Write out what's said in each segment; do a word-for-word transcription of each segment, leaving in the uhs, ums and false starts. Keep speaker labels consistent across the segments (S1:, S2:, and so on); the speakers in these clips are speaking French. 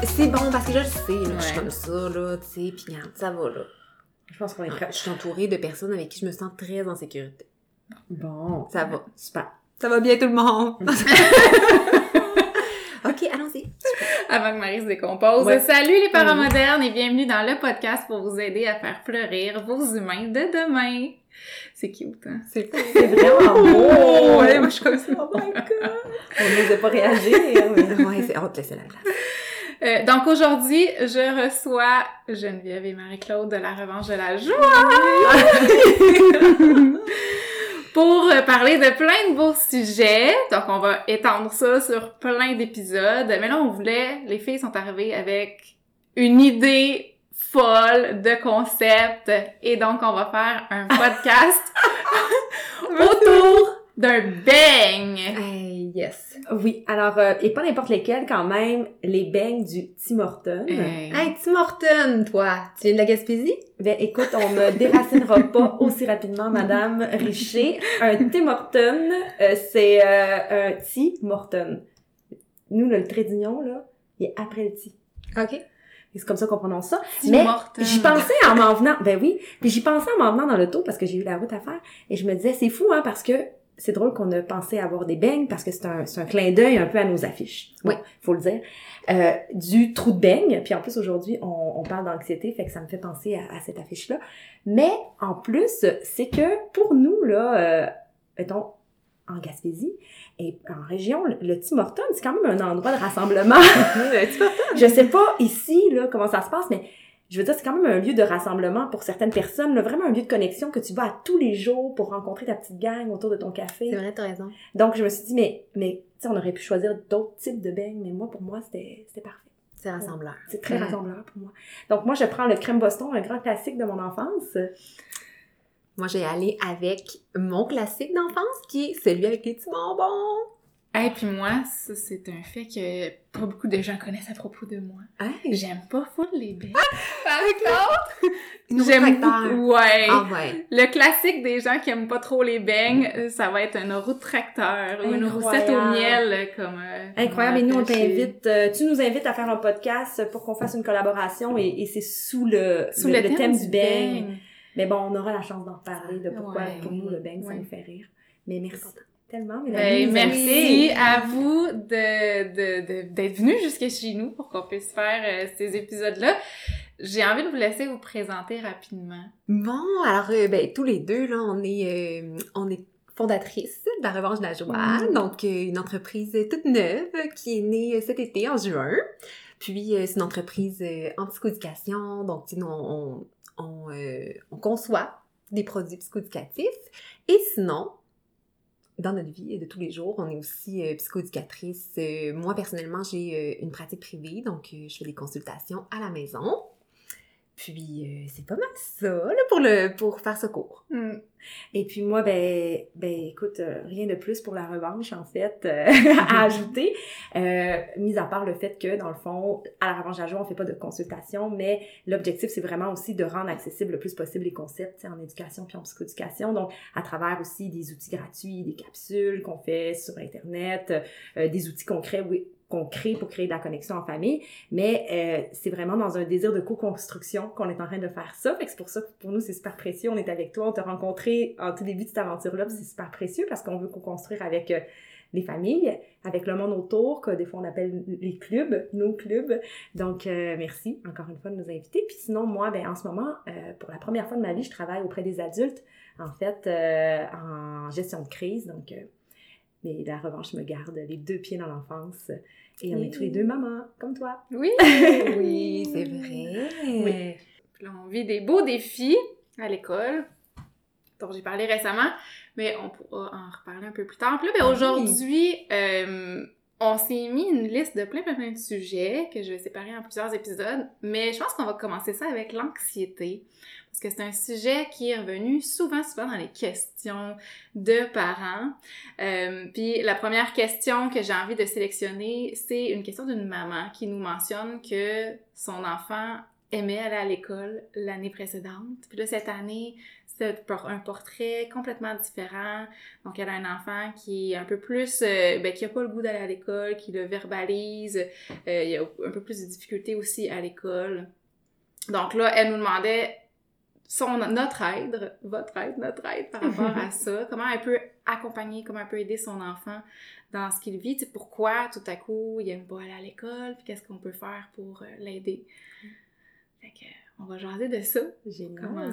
S1: c'est bon parce que je le sais, là,
S2: Ouais.
S1: je suis comme ça, là, tu sais, pis regarde, ça va, là.
S3: Je pense qu'on est prêt.
S1: Je suis entourée de personnes avec qui je me sens très en sécurité.
S3: Bon.
S1: Ça va.
S3: Super.
S1: Ça va bien tout le monde. Ok, allons-y.
S2: Avant que Marie se décompose.
S3: Ouais.
S2: Salut les parents
S3: Mhm.
S2: modernes et bienvenue dans le podcast pour vous aider à faire fleurir vos humains de demain. C'est cute, hein?
S1: C'est
S3: C'est vraiment beau!
S1: Ouais, moi, je suis comme ça.
S3: Oh my god! On n'osait pas réagir, mais...
S1: Ouais, c'est honte, laisser la place.
S2: Euh, donc aujourd'hui, je reçois Geneviève et Marie-Claude de la Revanche de la Joie pour euh, parler de plein de beaux sujets. Donc on va étendre ça sur plein d'épisodes. Mais là, on voulait, les filles sont arrivées avec une idée folle de concept et donc on va faire un podcast autour d'un bang.
S1: Hey, yes.
S3: Oui, alors, euh, et pas n'importe lesquels, quand même, les beignes du Tim Hortons.
S2: Hey.
S1: Hey, Tim Hortons, toi, tu viens de la Gaspésie?
S3: Ben, écoute, on me déracinera pas aussi rapidement, Madame Richer. Un Tim Hortons, euh, c'est euh, un Tim Hortons. Nous, là, le trait d'union, là, il est après le T.
S1: Ok.
S3: Et c'est comme ça qu'on prononce ça.
S2: Tim
S3: Mais
S2: Hortons.
S3: j'y pensais en m'en venant, ben oui, puis j'y pensais en m'en venant dans l'auto parce que j'ai eu la route à faire. Et je me disais, c'est fou, hein, parce que c'est drôle qu'on a pensé avoir des beignes parce que c'est un, c'est un clin d'œil un peu à nos affiches. Bon,
S1: Oui.
S3: faut le dire. Euh, du trou de beigne. Puis en plus, aujourd'hui, on, on parle d'anxiété, fait que ça me fait penser à, à cette affiche-là. Mais en plus, c'est que pour nous, là, euh, mettons, en Gaspésie et en région, le, le Tim Hortons, c'est quand même un endroit de rassemblement. Je sais pas ici, là, comment ça se passe, mais je veux dire, c'est quand même un lieu de rassemblement pour certaines personnes, là, vraiment un lieu de connexion que tu vas à tous les jours pour rencontrer ta petite gang autour de ton café.
S1: C'est vrai, t'as raison.
S3: Donc, je me suis dit, mais, mais tu sais, on aurait pu choisir d'autres types de beignes, mais moi, pour moi, c'était c'était parfait.
S1: C'est rassembleur.
S3: C'est très
S1: Mm.
S3: rassembleur pour moi. Donc, moi, je prends le crème Boston, un grand classique de mon enfance.
S1: Moi, j'ai allé avec mon classique d'enfance, qui est celui avec les petits bonbons.
S2: Et puis moi, ça c'est un fait que pas beaucoup de gens connaissent à propos de moi.
S1: Hey,
S2: J'aime pas full les beignes. Par contre,
S1: une
S2: j'aime
S1: tracteur.
S2: beaucoup. Ouais.
S1: Ah ouais.
S2: Le classique des gens qui aiment pas trop les beignes, euh, ça va être une roue de tracteur ou une
S3: Incroyable.
S2: roussette au miel, euh, comme. euh,
S3: Incroyable. Et nous, on
S2: appelle chez-
S3: t'invite, euh, tu nous invites à faire un podcast pour qu'on fasse une collaboration et, et c'est sous le,
S2: Sous
S3: le,
S2: le,
S3: le thème du beigne.
S2: beigne.
S3: Mais bon, on aura la chance d'en reparler de pourquoi,
S2: Ouais,
S3: pour
S2: oui,
S3: nous, le beigne, ça
S2: ouais.
S3: nous fait rire. Mais merci tellement,
S2: Ben,
S3: Mélanie. nous
S2: merci
S3: invités.
S2: à vous de, de, de, d'être venus jusqu'à chez nous pour qu'on puisse faire euh, ces épisodes-là. J'ai envie de vous laisser vous présenter rapidement.
S1: Bon, alors, euh, ben, tous les deux, là, on est, euh, on est fondatrices de la Revanche de la Joie,
S3: Mm.
S1: donc euh, une entreprise toute neuve qui est née euh, cet été, en juin. Puis, euh, c'est une entreprise euh, en psychoéducation, donc, tu sais, nous, on, on, on, euh, on conçoit des produits psychoéducatifs. Et sinon, dans notre vie de tous les jours, on est aussi euh, psychoéducatrice. Euh, moi, personnellement, j'ai euh, une pratique privée, donc euh, je fais des consultations à la maison. Puis, euh, c'est pas mal ça, là, pour, le, pour faire ce cours.
S2: Hmm.
S3: Et puis moi, ben, ben écoute, euh, rien de plus pour la revanche, en fait, euh, à ajouter. Euh, mis à part le fait que, dans le fond, à la revanche à jour, on fait pas de consultation, mais l'objectif, c'est vraiment aussi de rendre accessible le plus possible les concepts, tu sais, en éducation puis en psychoéducation. Donc, à travers aussi des outils gratuits, des capsules qu'on fait sur Internet, euh, des outils concrets, oui, qu'on crée pour créer de la connexion en famille, mais euh, c'est vraiment dans un désir de co-construction qu'on est en train de faire ça. Fait que c'est pour ça que pour nous, c'est super précieux. On est avec toi, on t'a rencontré en tout début de cette aventure-là, puis c'est super précieux parce qu'on veut co-construire avec euh, les familles, avec le monde autour, que des fois on appelle les clubs, nos clubs. Donc, euh, merci encore une fois de nous inviter. Puis sinon, moi, ben en ce moment, euh, pour la première fois de ma vie, je travaille auprès des adultes, en fait, euh, en gestion de crise. Donc, euh, mais la revanche me garde les deux pieds dans l'enfance. Et on est tous les deux mamans, comme toi.
S2: Oui!
S1: Oui, c'est vrai.
S3: Oui.
S2: Puis là, on vit des beaux défis à l'école, dont j'ai parlé récemment, mais on pourra en reparler un peu plus tard. Puis là, ben,
S1: Oui.
S2: aujourd'hui, euh, on s'est mis une liste de plein, plein, plein de sujets que je vais séparer en plusieurs épisodes, mais je pense qu'on va commencer ça avec l'anxiété, parce que c'est un sujet qui est revenu souvent, souvent dans les questions de parents. Euh, puis la première question que j'ai envie de sélectionner, c'est une question d'une maman qui nous mentionne que son enfant aimait aller à l'école l'année précédente. Puis là, cette année, c'est un portrait complètement différent. Donc, elle a un enfant qui est un peu plus, euh, ben, qui a pas le goût d'aller à l'école, qui le verbalise. Euh, il y a un peu plus de difficultés aussi à l'école. Donc là, elle nous demandait son, notre aide, votre aide, notre aide par rapport à ça. Comment elle peut accompagner, comment elle peut aider son enfant dans ce qu'il vit. Tu sais, pourquoi tout à coup, il aime pas aller à l'école, puis qu'est-ce qu'on peut faire pour euh, l'aider. Fait que, on va jaser de ça.
S3: Génial.
S2: Comment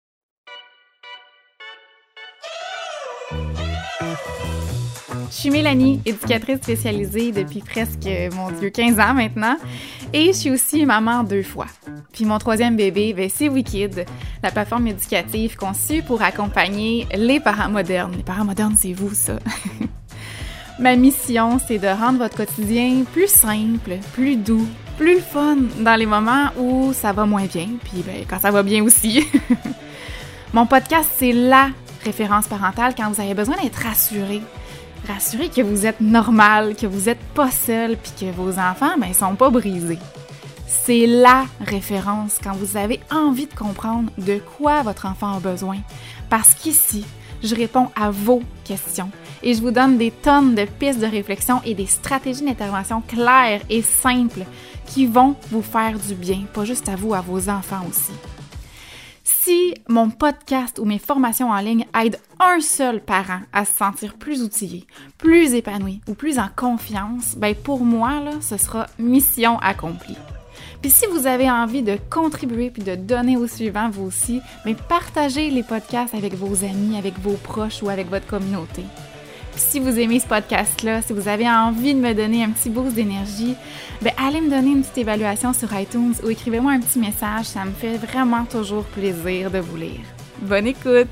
S2: Je suis Mélanie, éducatrice spécialisée depuis presque, mon Dieu, quinze ans maintenant. Et je suis aussi maman deux fois. Puis mon troisième bébé, ben, c'est WeKid, la plateforme éducative conçue pour accompagner les parents modernes. Les parents modernes, c'est vous, ça. Ma mission, c'est de rendre votre quotidien plus simple, plus doux, plus le fun dans les moments où ça va moins bien, puis ben, quand ça va bien aussi. Mon podcast, c'est la référence parentale quand vous avez besoin d'être rassuré. Rassuré que vous êtes normal, que vous n'êtes pas seul, puis que vos enfants, ben, ils sont pas brisés. C'est la référence quand vous avez envie de comprendre de quoi votre enfant a besoin. Parce qu'ici, je réponds à vos questions et je vous donne des tonnes de pistes de réflexion et des stratégies d'intervention claires et simples qui vont vous faire du bien, pas juste à vous, à vos enfants aussi. Si mon podcast ou mes formations en ligne aident un seul parent à se sentir plus outillé, plus épanoui ou plus en confiance, ben pour moi, là, ce sera mission accomplie. Puis si vous avez envie de contribuer puis de donner au suivant, vous aussi, bien partagez les podcasts avec vos amis, avec vos proches ou avec votre communauté. Puis si vous aimez ce podcast-là, si vous avez envie de me donner un petit boost d'énergie, bien allez me donner une petite évaluation sur iTunes ou écrivez-moi un petit message, ça me fait vraiment toujours plaisir de vous lire. Bonne écoute!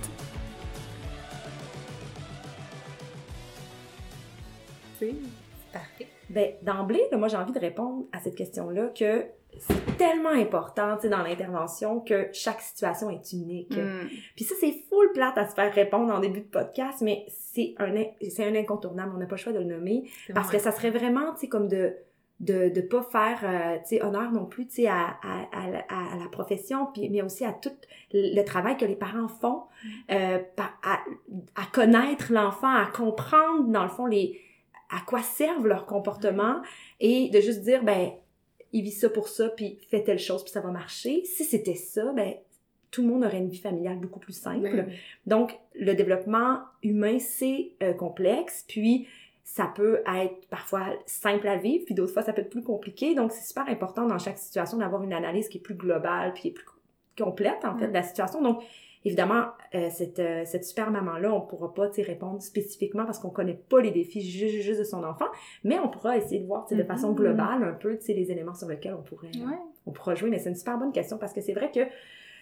S1: C'est parfait.
S3: Ben, d'emblée, là, moi, j'ai envie de répondre à cette question-là que c'est tellement important, tu sais, dans l'intervention que chaque situation est unique.
S2: Mm.
S3: Puis ça, c'est full plate à se faire répondre en début de podcast, mais c'est un, c'est un incontournable. On n'a pas le choix de le nommer
S1: C'est
S3: parce
S1: vrai.
S3: que ça serait vraiment, tu sais, comme de de de pas faire, euh, tu sais, honneur non plus, tu sais, à, à, à, à la profession, puis mais aussi à tout le travail que les parents font, euh, à, à connaître l'enfant, à comprendre, dans le fond, les à quoi servent leurs comportements et de juste dire, ben, il vit ça pour ça, puis fait telle chose, puis ça va marcher. Si c'était ça, ben, tout le monde aurait une vie familiale beaucoup plus simple.
S1: Ben,
S3: Donc, le développement humain, c'est euh, complexe, puis ça peut être parfois simple à vivre, puis d'autres fois, ça peut être plus compliqué. Donc, c'est super important dans chaque situation d'avoir une analyse qui est plus globale, puis qui est plus complète, en fait, de la situation. Donc, évidemment, euh, cette, euh, cette super maman-là, on pourra pas, tu sais, répondre spécifiquement parce qu'on connaît pas les défis juste, juste de son enfant, mais on pourra essayer de voir, tu sais, de
S2: Mm-hmm.
S3: façon globale un peu, tu sais, les éléments sur lesquels on pourrait,
S2: Ouais.
S3: on pourra jouer. Mais c'est une super bonne question parce que c'est vrai que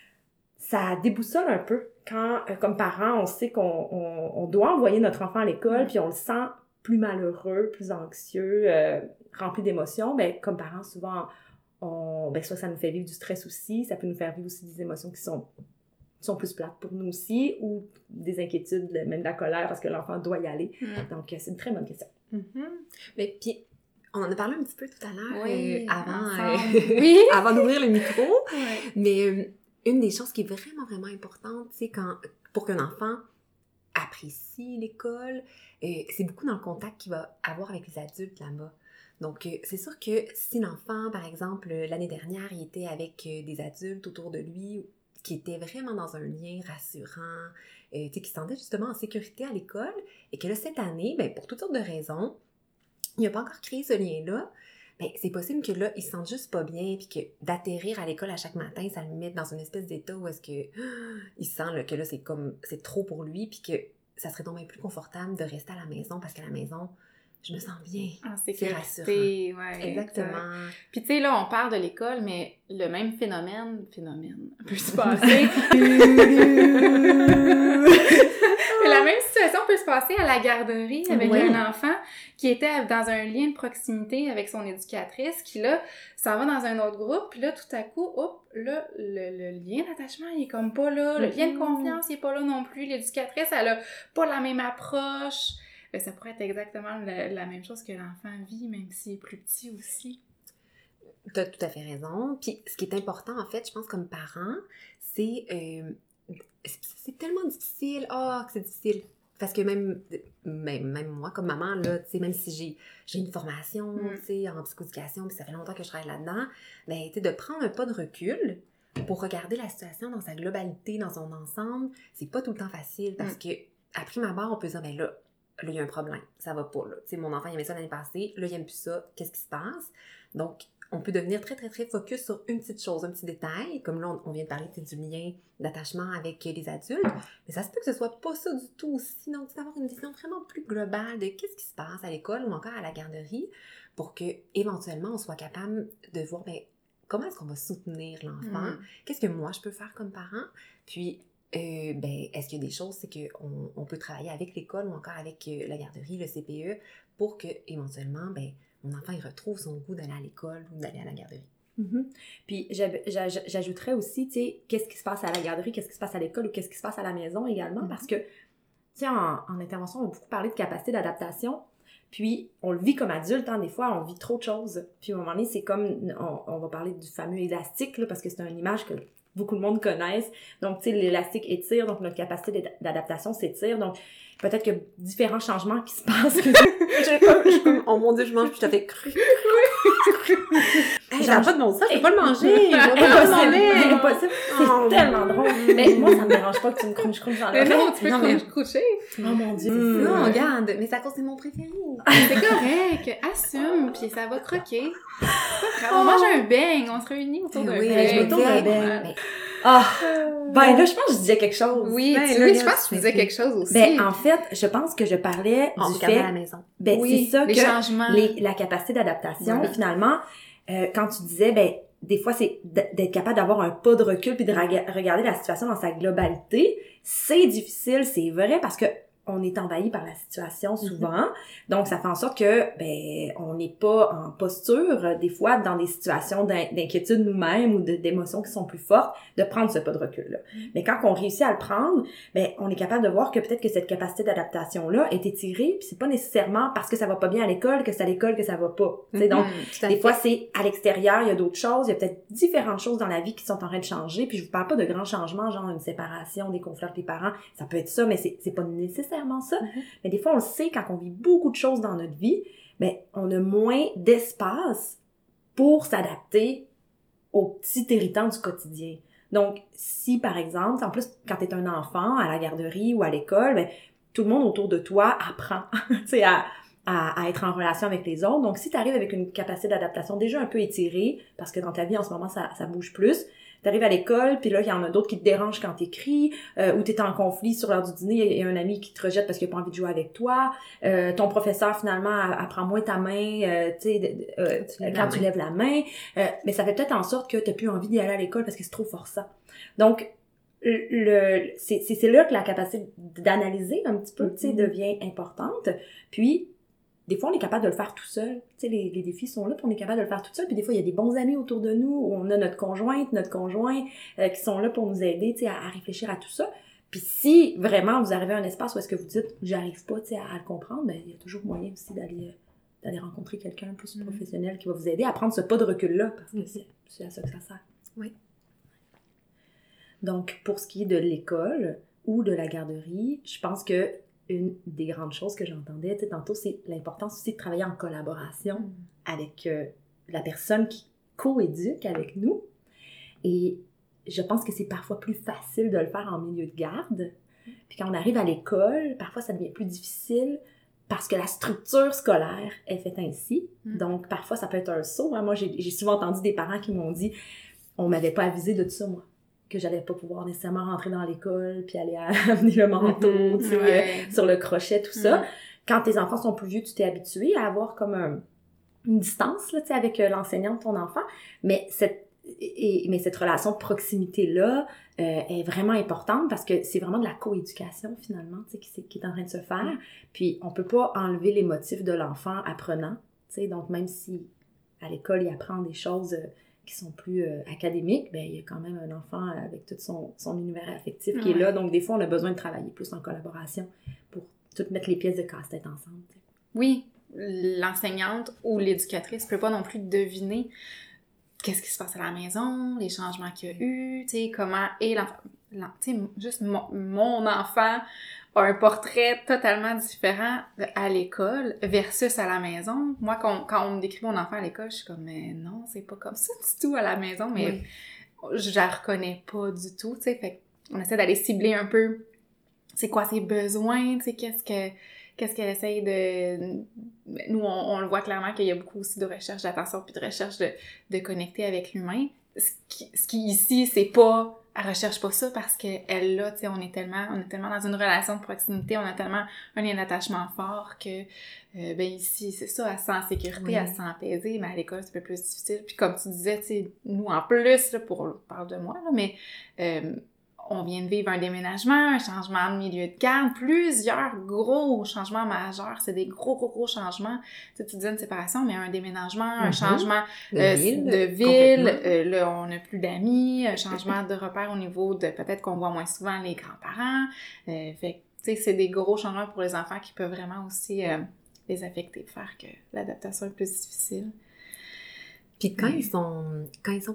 S3: ça déboussole un peu quand, euh, comme parents, on sait qu'on on, on doit envoyer notre enfant à l'école,
S2: Mm.
S3: puis on le sent plus malheureux, plus anxieux, euh, rempli d'émotions. Ben, comme parents, souvent, on, ben, soit ça nous fait vivre du stress aussi, ça peut nous faire vivre aussi des émotions qui sont sont plus plates pour nous aussi, ou des inquiétudes, même de la colère, parce que l'enfant doit y aller.
S2: Mm.
S3: Donc, c'est une très bonne question.
S1: Mm-hmm. Mais puis, on en a parlé un petit peu tout à l'heure,
S2: Oui,
S1: euh, avant,
S2: ensemble.
S1: euh,
S2: Oui.
S1: avant d'ouvrir le micro.
S2: Ouais.
S1: Mais euh, une des choses qui est vraiment, vraiment importante, c'est quand, pour qu'un enfant apprécie l'école, euh, c'est beaucoup dans le contact qu'il va avoir avec les adultes là-bas. Donc, euh, c'est sûr que si l'enfant, par exemple, l'année dernière, il était avec euh, des adultes autour de lui, qui étaient vraiment dans un lien rassurant, euh, tu sais, qui se sentait justement en sécurité à l'école, et que là, cette année, ben, pour toutes sortes de raisons, il n'a pas encore créé ce lien-là, ben, c'est possible que là, il se sente juste pas bien, puis que d'atterrir à l'école à chaque matin, ça le met dans une espèce d'état où est-ce que oh, il sent là, que là, c'est comme, c'est trop pour lui, puis que ça serait donc bien plus confortable de rester à la maison, parce qu'à la maison, je me sens bien.
S2: En
S1: C'est rassurant.
S2: sécurité, ouais.
S1: Exactement.
S2: Exact. Puis tu sais, là, on parle de l'école, mais le même phénomène, phénomène, peut se passer. Mais la même situation peut se passer à la garderie avec
S3: Oui.
S2: un enfant qui était dans un lien de proximité avec son éducatrice, qui là, s'en va dans un autre groupe, puis là, tout à coup, hop, là, le, le lien d'attachement, il est comme pas là, le lien de confiance, il est pas là non plus, l'éducatrice, elle a pas la même approche. Ben, ça pourrait être exactement la, la même chose que l'enfant vit, même s'il est plus petit aussi.
S1: Tu as tout à fait raison. Puis, ce qui est important, en fait, je pense, comme parent, c'est euh, c'est, c'est tellement difficile. Ah, oh, que c'est difficile. Parce que même, même, même moi, comme maman, là, tu sais, même si j'ai, j'ai une formation, mm. tu sais, en psychoéducation, puis ça fait longtemps que je travaille là-dedans, ben, tu sais, de prendre un pas de recul pour regarder la situation dans sa globalité, dans son ensemble, c'est pas tout le temps facile parce mm. que, à prime abord, on peut dire, ben là, là, il y a un problème, ça va pas, là. Tu sais, mon enfant, il aimait ça l'année passée, là, il aime plus ça, qu'est-ce qui se passe? Donc, on peut devenir très, très, très focus sur une petite chose, un petit détail, comme là, on vient de parler du lien d'attachement avec les adultes, mais ça se peut que ce soit pas ça du tout aussi, donc d'avoir une vision vraiment plus globale de qu'est-ce qui se passe à l'école ou encore à la garderie pour que éventuellement on soit capable de voir, ben, comment est-ce qu'on va soutenir l'enfant, mm. qu'est-ce que moi je peux faire comme parent, puis euh, ben, est-ce qu'il y a des choses, c'est qu'on on peut travailler avec l'école ou encore avec euh, la garderie, le C P E, pour que éventuellement, ben, mon enfant, il retrouve son goût d'aller à l'école ou d'aller à la garderie.
S3: Mm-hmm. Puis j'ajouterais aussi, tu sais, qu'est-ce qui se passe à la garderie, qu'est-ce qui se passe à l'école ou qu'est-ce qui se passe à la maison également, mm-hmm. parce que, tu sais, en, en intervention, on a beaucoup parlé de capacité d'adaptation, puis on le vit comme adulte, hein, des fois, on vit trop de choses. Puis à un moment donné, c'est comme, on, on va parler du fameux élastique, là, parce que c'est une image que beaucoup de monde connaissent. Donc, tu sais, l'élastique étire, donc notre capacité d'adaptation s'étire, donc peut-être que différents changements qui se passent.
S1: J'ai pas, je comme, oh mon Dieu, je mange, puis ça fait cru. Hey, j'ai pas de bon sens, je peux pas le manger.
S3: C'est impossible. C'est oh, tellement drôle. Mais moi, ça me dérange pas que tu me crunches crunches dans le
S2: Mais non, tu peux cruncher. Coucher.
S3: Oh mon Dieu.
S1: Mm. Non, regarde, mais ça cause c'est mon préféré.
S2: C'est correct, assume, puis ça va croquer. C'est pas grave. On mange un beigne, on se réunit autour d'un
S3: oui,
S2: beigne.
S3: Oui, autour d'un beigne. Ah, ben là, je pense que je disais quelque chose.
S2: Oui,
S1: ben,
S2: tu,
S1: là,
S2: oui je pense que tu disais quelque chose aussi.
S3: Ben, en fait, je pense que je parlais
S1: on
S3: du fait...
S1: à la maison.
S3: Ben,
S2: oui,
S3: c'est ça
S2: les
S3: que...
S2: changements.
S3: Les, la capacité d'adaptation,
S2: oui.
S3: finalement, euh, quand tu disais, ben, des fois, c'est d'être capable d'avoir un pas de recul puis de ra- regarder la situation dans sa globalité. C'est difficile, c'est vrai, parce que on est envahi par la situation souvent. Mm-hmm. Donc, ça fait en sorte que, ben, on n'est pas en posture, des fois, dans des situations d'in- d'inquiétude nous-mêmes ou de, d'émotions qui sont plus fortes, de prendre ce pas de recul-là. Mm-hmm. Mais quand on réussit à le prendre, ben, on est capable de voir que peut-être que cette capacité d'adaptation-là est étirée, puis c'est pas nécessairement parce que ça va pas bien à l'école que c'est à l'école que ça va pas. Mm-hmm. Donc, des fait. fois, c'est à l'extérieur, il y a d'autres choses, il y a peut-être différentes choses dans la vie qui sont en train de changer, puis je vous parle pas de grands changements, genre une séparation, des conflits avec les parents, ça peut être ça, mais c'est, c'est pas nécessaire ça. Mm-hmm. Mais des fois, on le sait, quand on vit beaucoup de choses dans notre vie, ben, on a moins d'espace pour s'adapter aux petits irritants du quotidien. Donc, si, par exemple, en plus, quand tu es un enfant à la garderie ou à l'école, ben, tout le monde autour de toi apprend, tu sais, à, à, à être en relation avec les autres. Donc, si tu arrives avec une capacité d'adaptation déjà un peu étirée, parce que dans ta vie, en ce moment, ça, ça bouge plus, t'arrives à l'école, puis là, il y en a d'autres qui te dérangent quand t'écris, euh, ou t'es en conflit sur l'heure du dîner, il y a un ami qui te rejette parce qu'il a pas envie de jouer avec toi, euh, ton professeur, finalement, apprend moins ta main, euh, tu sais, euh, quand, quand tu lèves la main, euh, mais ça fait peut-être en sorte que t'as plus envie d'y aller à l'école parce que c'est trop forçant. Donc, le, c'est, c'est, c'est là que la capacité d'analyser un petit peu, mm-hmm. tu sais, devient importante, puis des fois, on est capable de le faire tout seul. Tu sais, les, les défis sont là, puis on est capable de le faire tout seul. Puis des fois, il y a des bons amis autour de nous, où on a notre conjointe, notre conjoint, euh, qui sont là pour nous aider, tu sais, à, à réfléchir à tout ça. Puis si vraiment vous arrivez à un espace où est-ce que vous dites « j'arrive pas, tu sais, à, à le comprendre », ben il y a toujours moyen aussi d'aller, euh, d'aller rencontrer quelqu'un plus mm-hmm. professionnel qui va vous aider à prendre ce pas de recul-là, parce que c'est, c'est à ça que ça sert.
S1: Oui.
S3: Donc, pour ce qui est de l'école ou de la garderie, je pense que une des grandes choses que j'entendais, tu sais, tantôt, c'est l'importance aussi de travailler en collaboration mmh. avec euh, la personne qui co-éduque avec nous. Et je pense que c'est parfois plus facile de le faire en milieu de garde. Puis quand on arrive à l'école, parfois ça devient plus difficile parce que la structure scolaire est faite ainsi. Mmh. Donc, parfois, ça peut être un saut. Hein. Moi, j'ai, j'ai souvent entendu des parents qui m'ont dit « on m'avait pas avisé de tout ça, moi. » que j'allais pas pouvoir nécessairement rentrer dans l'école puis aller amener le manteau, mm-hmm, tu sais, ouais. euh, sur le crochet, tout ça. Mm-hmm. Quand tes enfants sont plus vieux, tu t'es habitué à avoir comme un, une distance, là, tu sais, avec euh, l'enseignant de ton enfant. Mais cette, et, mais cette relation de proximité-là euh, est vraiment importante parce que c'est vraiment de la coéducation, finalement, tu sais, qui, qui est en train de se faire. Mm-hmm. Puis, on peut pas enlever les motifs de l'enfant apprenant, tu sais. Donc, même si à l'école, il apprend des choses... Euh, qui sont plus euh, académiques, ben il y a quand même un enfant avec tout son, son univers affectif qui ouais. est là. Donc, des fois, on a besoin de travailler plus en collaboration pour tout mettre les pièces de casse-tête ensemble. T'sais.
S2: Oui, l'enseignante ou l'éducatrice ne peut pas non plus deviner qu'est-ce qui se passe à la maison, les changements qu'il y a eu, tu sais, comment est l'enfant. tu sais, juste mon, mon enfant a un portrait totalement différent à l'école versus à la maison. Moi, quand, quand on me décrit mon enfant à l'école, je suis comme, mais non, c'est pas comme ça du tout à la maison, mais oui. je la reconnais pas du tout, tu sais, fait qu'on essaie d'aller cibler un peu c'est quoi ses besoins, tu sais, qu'est-ce que qu'est-ce qu'elle essaye de... Nous, on, on le voit clairement qu'il y a beaucoup aussi de recherche d'attention puis de recherche de, de connecter avec l'humain. Ce qui, ce qui ici, c'est pas... Elle recherche pas ça parce qu'elle, là, tu sais, on est tellement on est tellement dans une relation de proximité, on a tellement un lien d'attachement fort que, euh, ben ici, c'est ça, elle se sent en sécurité, oui. elle se sent apaisée, mais à l'école, c'est un peu plus difficile. Puis comme tu disais, tu sais, nous, en plus, là, pour... On parle de moi, là, mais... Euh, on vient de vivre un déménagement, un changement de milieu de garde, plusieurs gros changements majeurs. C'est des gros, gros, gros changements. Tu sais, tu disais une séparation, mais un déménagement, mm-hmm. un changement de euh, ville, de ville euh, là, on n'a plus d'amis, un changement de repère au niveau de peut-être qu'on voit moins souvent les grands-parents. Euh, fait tu sais, c'est des gros changements pour les enfants qui peuvent vraiment aussi euh, les affecter, faire que l'adaptation est plus difficile.
S1: Puis quand mais... ils sont... Quand ils sont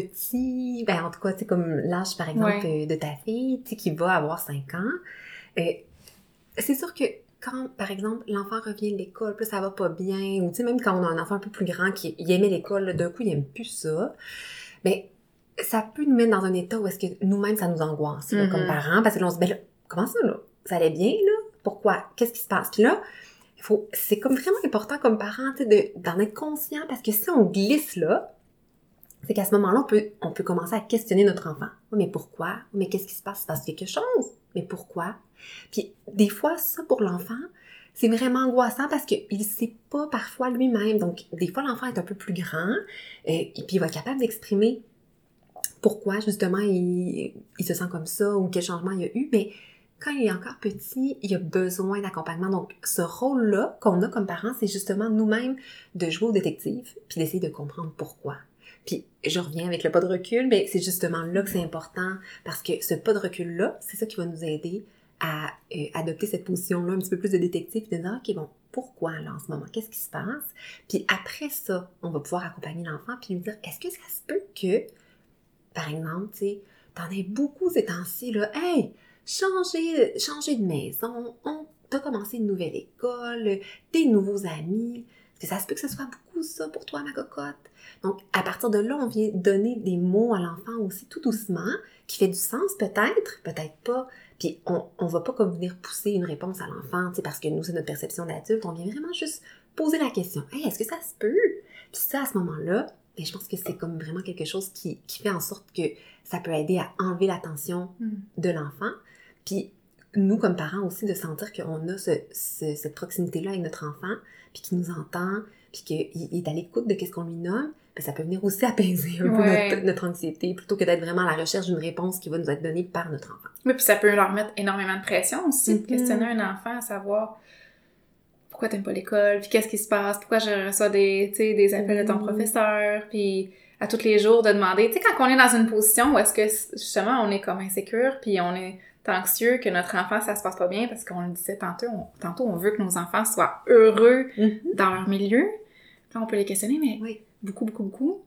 S1: petit, ben en tout cas, tu sais, comme l'âge, par exemple, ouais. de ta fille, tu sais, qui va avoir cinq ans, euh, c'est sûr que quand, par exemple, l'enfant revient de l'école, puis ça va pas bien, ou tu sais, même quand on a un enfant un peu plus grand qui il aimait l'école, là, d'un coup, il aime plus ça, ben ça peut nous mettre dans un état où est-ce que nous-mêmes, ça nous angoisse, là, mm-hmm. comme parents, parce que là, on se dit, ben là, comment ça, là? Ça allait bien, là? Pourquoi? Qu'est-ce qui se passe? Puis là, il faut, c'est comme vraiment important comme parent, tu sais, de, d'en être conscient, parce que si on glisse là, c'est qu'à ce moment-là, on peut, on peut commencer à questionner notre enfant. Oui, mais pourquoi? Oui, mais qu'est-ce qui se passe? Il se passe quelque chose? Mais pourquoi? Puis, des fois, ça, pour l'enfant, c'est vraiment angoissant parce qu'il ne sait pas parfois lui-même. Donc, des fois, l'enfant est un peu plus grand euh, et puis il va être capable d'exprimer pourquoi, justement, il, il se sent comme ça ou quel changement il y a eu. Mais quand il est encore petit, il a besoin d'accompagnement. Donc, ce rôle-là qu'on a comme parents, c'est justement nous-mêmes de jouer au détective puis d'essayer de comprendre pourquoi. Puis, je reviens avec le pas de recul, mais c'est justement là que c'est important, parce que ce pas de recul-là, c'est ça qui va nous aider à euh, adopter cette position-là, un petit peu plus de détective, puis de dire, OK, bon, pourquoi là en ce moment? Qu'est-ce qui se passe? Puis après ça, on va pouvoir accompagner l'enfant, puis lui dire, est-ce que ça se peut que, par exemple, tu sais, t'en aies beaucoup ces temps-ci, là, hey, changer, changer de maison, on t'as commencé une nouvelle école, des nouveaux amis, est-ce que ça se peut que ce soit beaucoup ça pour toi, ma cocotte? Donc, à partir de là, on vient donner des mots à l'enfant aussi, tout doucement, qui fait du sens peut-être, peut-être pas. Puis, on on va pas comme venir pousser une réponse à l'enfant, tu sais, parce que nous, c'est notre perception d'adulte. On vient vraiment juste poser la question. « Hey, est-ce que ça se peut? » Puis ça, à ce moment-là, bien, je pense que c'est comme vraiment quelque chose qui, qui fait en sorte que ça peut aider à enlever l'attention mm. de l'enfant. Puis, nous, comme parents aussi, de sentir qu'on a ce, ce, cette proximité-là avec notre enfant, puis qu'il nous entend, puis qu'il est à l'écoute de ce qu'on lui nomme, bien, ça peut venir aussi apaiser un ouais. peu notre, notre anxiété, plutôt que d'être vraiment à la recherche d'une réponse qui va nous être donnée par notre enfant.
S2: Oui, puis ça peut leur mettre énormément de pression aussi, mm-hmm. de questionner un enfant, à savoir pourquoi t'aimes pas l'école, puis qu'est-ce qui se passe, pourquoi je reçois des, tu sais, des appels mm-hmm. de ton professeur, puis à tous les jours de demander, tu sais, quand on est dans une position où est-ce que, justement, on est comme insécure, puis on est anxieux que notre enfant, ça se passe pas bien, parce qu'on le disait tantôt, on, tantôt, on veut que nos enfants soient heureux mm-hmm. dans leur milieu. Là, on peut les questionner, mais oui. beaucoup, beaucoup, beaucoup.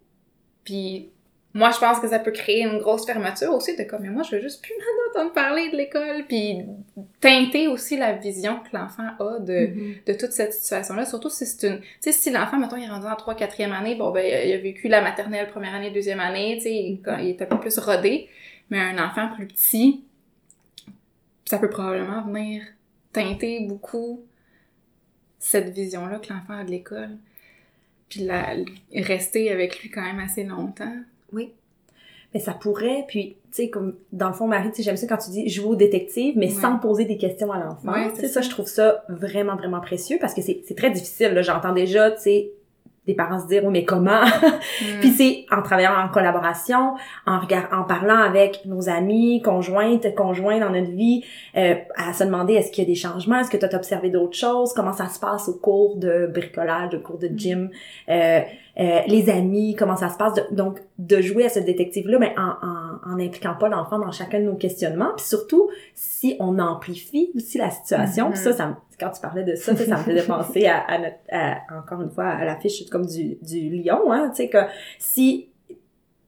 S2: Puis, moi, je pense que ça peut créer une grosse fermeture aussi, de comme, mais moi, je veux juste plus m'entendre parler de l'école, puis teinter aussi la vision que l'enfant a de, mm-hmm. de toute cette situation-là, surtout si c'est une... Tu sais, si l'enfant, mettons, il est rendu en trois, quatrième année, bon, ben, il a vécu la maternelle, première année, deuxième année, tu sais, il, il est un peu plus rodé, mais un enfant plus petit, ça peut probablement venir teinter beaucoup cette vision-là que l'enfant a de l'école. Puis la, rester avec lui quand même assez longtemps.
S3: Oui. Mais ça pourrait, puis, tu sais, comme, dans le fond, Marie, tu sais, j'aime ça quand tu dis jouer au détective, mais ouais. sans poser des questions à l'enfant. Ouais, tu sais, ça. ça, je trouve ça vraiment, vraiment précieux, parce que c'est, c'est très difficile, là. J'entends déjà, tu sais, des parents se dire, oh, mais comment? Mm. Puis c'est en travaillant en collaboration, en regard- en parlant avec nos amis, conjointes, conjoints dans notre vie, euh, à se demander est-ce qu'il y a des changements, est-ce que tu as observé d'autres choses, comment ça se passe au cours de bricolage, au cours de gym, euh, euh, les amis, comment ça se passe. De, donc, de jouer à ce détective-là, mais en, en, en impliquant pas l'enfant dans chacun de nos questionnements. Puis surtout, si on amplifie aussi la situation, mm-hmm. puis ça, ça me quand tu parlais de ça, ça me faisait penser à, à, notre, à, encore une fois, à l'affiche comme du, du lion, hein, tu sais, que si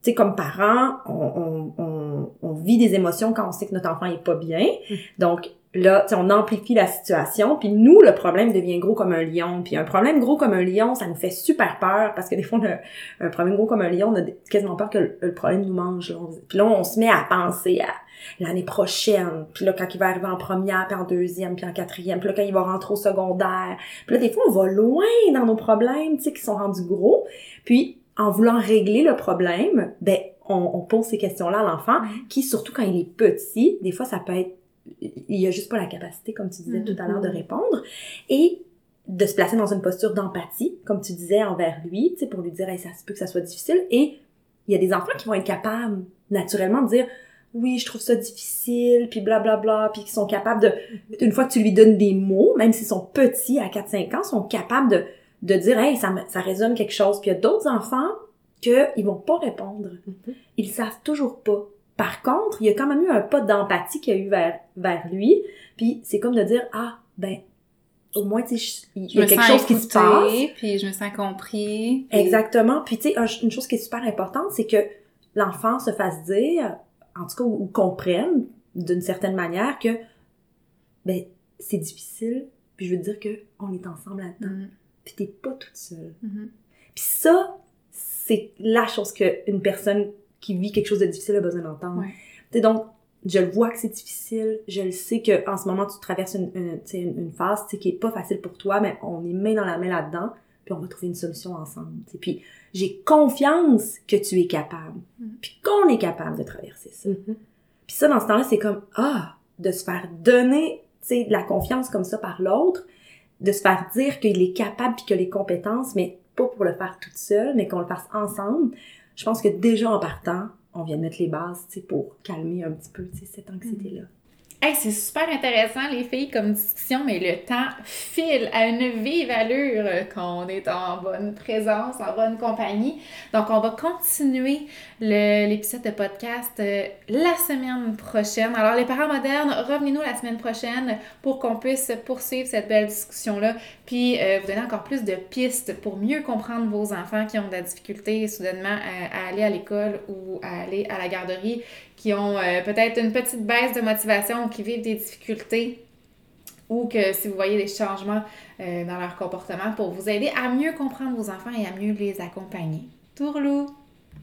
S3: tu sais, comme parents, on, on, on, on vit des émotions quand on sait que notre enfant est pas bien. Mm. Donc, là, tu sais, on amplifie la situation. Puis nous, le problème devient gros comme un lion. Puis un problème gros comme un lion, ça nous fait super peur. Parce que des fois, on a un problème gros comme un lion, on a quasiment peur que le, le problème nous mange. Là. Puis là, on se met à penser à l'année prochaine. Puis là, quand il va arriver en première, puis en deuxième, puis en quatrième. Puis là, quand il va rentrer au secondaire. Puis là, des fois, on va loin dans nos problèmes, tu sais, qui sont rendus gros. Puis, en voulant régler le problème, ben on, on pose ces questions-là à l'enfant, mmh. qui, surtout quand il est petit, des fois, ça peut être... Il y a juste pas la capacité, comme tu disais mmh. tout à l'heure, de répondre. Et de se placer dans une posture d'empathie, comme tu disais, envers lui, tu sais, pour lui dire hey, « ça se peut que ça soit difficile ». Et il y a des enfants qui vont être capables, naturellement, de dire « oui, je trouve ça difficile », puis blablabla, puis qui sont capables de... Une fois que tu lui donnes des mots, même s'ils sont petits, à quatre cinq ans, sont capables de... de dire, hey, ça, ça résonne quelque chose. Puis il y a d'autres enfants qu'ils vont pas répondre. Mm-hmm. Ils savent toujours pas. Par contre, il y a quand même eu un pas d'empathie qu'il y a eu vers, vers lui. Puis c'est comme de dire, ah, ben, au moins, tu sais, il y a quelque chose
S2: écoutée,
S3: qui se passe.
S2: Puis je me sens compris.
S3: Puis... Exactement. Puis tu sais, une chose qui est super importante, c'est que l'enfant se fasse dire, en tout cas, ou, ou comprenne d'une certaine manière que, ben, c'est difficile. Puis je veux dire que on est ensemble là-dedans. Mm. Puis t'es pas toute seule. Mm-hmm. Puis ça, c'est la chose qu'une personne qui vit quelque chose de difficile a besoin d'entendre. Ouais. T'sais, donc, je le vois que c'est difficile, je le sais qu'en ce moment, tu traverses une, une, une, une phase qui est pas facile pour toi, mais on est main dans la main là-dedans, puis on va trouver une solution ensemble. T'sais. Puis j'ai confiance que tu es capable, mm-hmm. puis qu'on est capable de traverser ça. Mm-hmm. Puis ça, dans ce temps-là, c'est comme, ah, de se faire donner t'sais, de la confiance comme ça par l'autre, de se faire dire qu'il est capable puis qu'il a les compétences, mais pas pour le faire toute seule, mais qu'on le fasse ensemble. Je pense que déjà en partant, on vient de mettre les bases, tu sais, pour calmer un petit peu, tu sais, cette anxiété-là.
S2: Hey, c'est super intéressant, les filles, comme discussion, mais le temps file à une vive allure quand on est en bonne présence, en bonne compagnie. Donc, on va continuer le, l'épisode de podcast euh, la semaine prochaine. Alors, les parents modernes, revenez-nous la semaine prochaine pour qu'on puisse poursuivre cette belle discussion-là, puis euh, vous donner encore plus de pistes pour mieux comprendre vos enfants qui ont de la difficulté soudainement à, à aller à l'école ou à aller à la garderie, qui ont euh, peut-être une petite baisse de motivation ou qui vivent des difficultés, ou que si vous voyez des changements euh, dans leur comportement, pour vous aider à mieux comprendre vos enfants et à mieux les accompagner. Tourlou!